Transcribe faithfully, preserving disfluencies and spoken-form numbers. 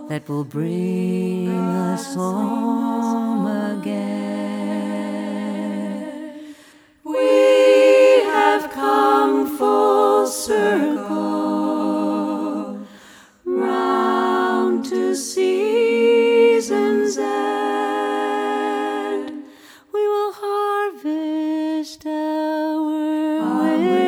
that will bring us home again. We have come full circle, round to season's end. We will harvest our way.